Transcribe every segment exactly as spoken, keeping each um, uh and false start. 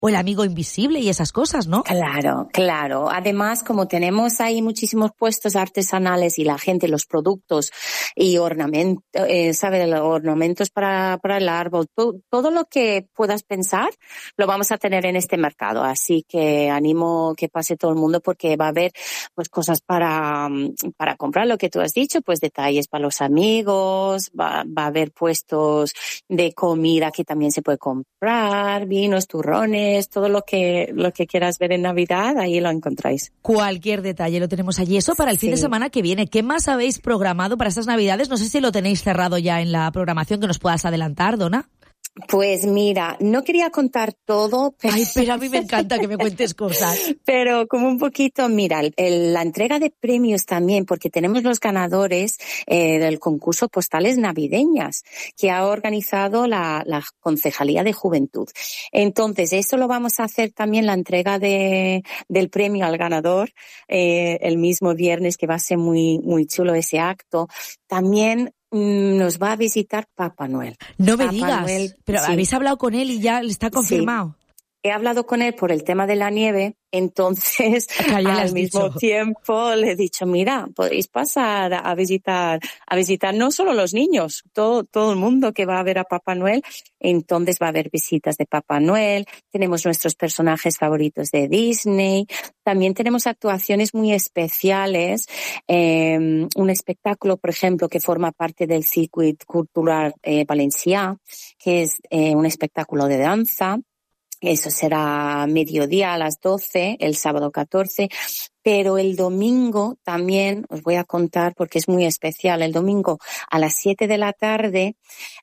o el amigo invisible y esas cosas, ¿no? Claro, claro. Además, como tenemos ahí muchísimos puestos artesanales y la gente, los productos y ornamentos, eh, ¿sabes? Los ornamentos para, para el árbol, todo, todo lo que puedas pensar, lo vamos a tener en este mercado. Así que animo que pase todo el mundo porque va a haber pues cosas para, para comprar, lo que tú has dicho, pues detalles para los amigos, va, va a haber puestos de comida que también se puede comprar, vinos, turrones, todo lo que, lo que quieras ver en Navidad, ahí lo encontráis. Cualquier detalle lo tenemos allí. Eso para el fin sí. de semana que viene. ¿Qué más habéis programado para estas Navidades? No sé si lo tenéis cerrado ya en la programación, que nos puedas adelantar, Donna. Pues mira, no quería contar todo. Pero... Ay, pero a mí me encanta que me cuentes cosas. Pero como un poquito, mira, el, la entrega de premios también, porque tenemos los ganadores eh, del concurso Postales Navideñas, que ha organizado la, la Concejalía de Juventud. Entonces, eso lo vamos a hacer también, la entrega de del premio al ganador, eh, el mismo viernes, que va a ser muy, muy chulo ese acto. También nos va a visitar Papá Noel. No me Papá digas, Noel, pero sí. ¿habéis hablado con él y ya está confirmado? Sí. He hablado con él por el tema de la nieve, entonces al mismo dicho. tiempo le he dicho, mira, podéis pasar a visitar, a visitar no solo los niños, todo, todo el mundo que va a ver a Papá Noel. Entonces va a haber visitas de Papá Noel, tenemos nuestros personajes favoritos de Disney, también tenemos actuaciones muy especiales, eh, un espectáculo, por ejemplo, que forma parte del Circuit Cultural eh, Valencià, que es eh, un espectáculo de danza. Eso será mediodía a las doce, el sábado catorce, pero el domingo también os voy a contar porque es muy especial. El domingo a las siete de la tarde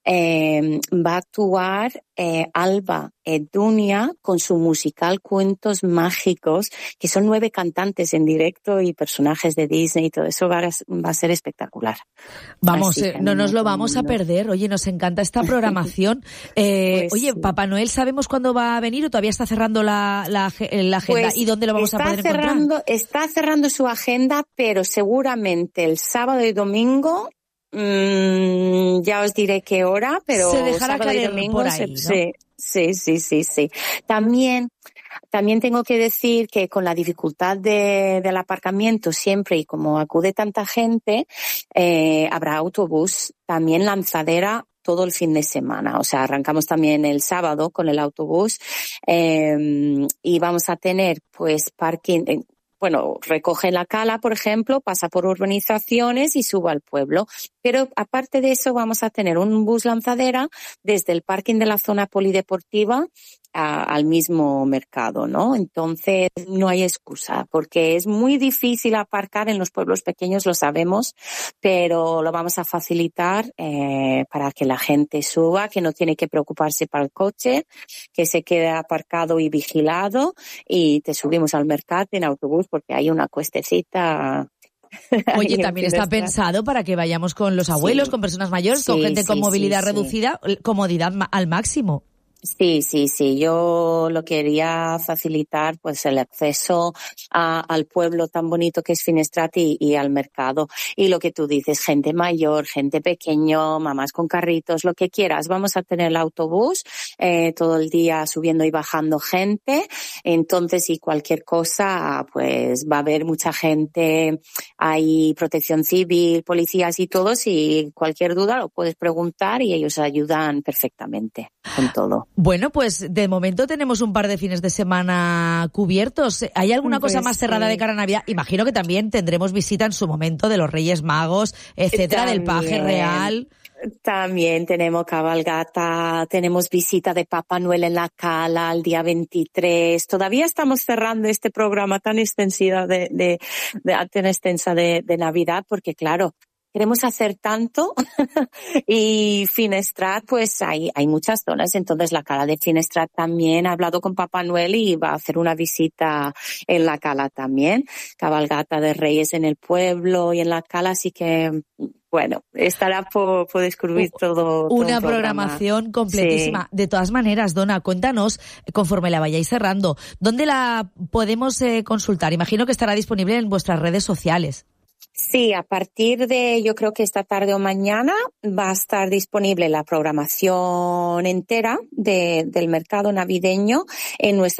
eh, va a actuar eh, Alba Edunia con su musical Cuentos Mágicos, que son nueve cantantes en directo y personajes de Disney y todo eso va a, va a ser espectacular. Vamos, eh, no nos lo vamos a perder. Oye, nos encanta esta programación. Eh, pues oye, sí. Papá Noel, ¿sabemos cuándo va a venir o todavía está cerrando la, la, la agenda? Pues ¿y dónde lo vamos a poder cerrando, encontrar? Está cerrando su agenda, pero seguramente el sábado y domingo, mmm, ya os diré qué hora, pero se dejará sábado y caer domingo, por ahí, ¿no? sí, sí, sí, sí, sí. También, también tengo que decir que con la dificultad de, del aparcamiento siempre y como acude tanta gente, eh, habrá autobús, también lanzadera todo el fin de semana. O sea, arrancamos también el sábado con el autobús eh, y vamos a tener pues parking. Eh, Bueno, recoge la cala, por ejemplo, pasa por urbanizaciones y sube al pueblo. Pero aparte de eso vamos a tener un bus lanzadera desde el parking de la zona polideportiva a, al mismo mercado, ¿no? Entonces no hay excusa porque es muy difícil aparcar en los pueblos pequeños, lo sabemos, pero lo vamos a facilitar eh, para que la gente suba, que no tiene que preocuparse para el coche, que se quede aparcado y vigilado y te subimos al mercado en autobús porque hay una cuestecita. Oye, también está pensado para que vayamos con los abuelos, sí, con personas mayores, sí, con gente sí, con movilidad sí, reducida, sí. comodidad al máximo. Sí, sí, sí. Yo lo quería facilitar, pues, el acceso a, al pueblo tan bonito que es Finestrat y, y al mercado. Y lo que tú dices, gente mayor, gente pequeño, mamás con carritos, lo que quieras. Vamos a tener el autobús eh, todo el día subiendo y bajando gente. Entonces, si cualquier cosa, pues va a haber mucha gente. Hay protección civil, policías y todos. Y cualquier duda lo puedes preguntar y ellos ayudan perfectamente con todo. Bueno, pues de momento tenemos un par de fines de semana cubiertos. ¿Hay alguna pues cosa más cerrada sí. de cara a Navidad? Imagino que también tendremos visita en su momento de los Reyes Magos, etcétera, también, del Paje Real. También tenemos cabalgata, tenemos visita de Papá Noel en la Cala el día veintitrés. Todavía estamos cerrando este programa tan extensiva de, de, de tan extensa de, de Navidad porque, claro, queremos hacer tanto y Finestrat, pues hay, hay muchas zonas. Entonces la Cala de Finestrat también ha hablado con Papá Noel y va a hacer una visita en la Cala también. Cabalgata de Reyes en el pueblo y en la Cala, así que bueno, estará por, por descubrir todo. Una todo programación completísima. Sí. De todas maneras, Donna, cuéntanos, conforme la vayáis cerrando, ¿dónde la podemos eh, consultar? Imagino que estará disponible en vuestras redes sociales. Sí, a partir de, yo creo que esta tarde o mañana va a estar disponible la programación entera de, del mercado navideño en nuestra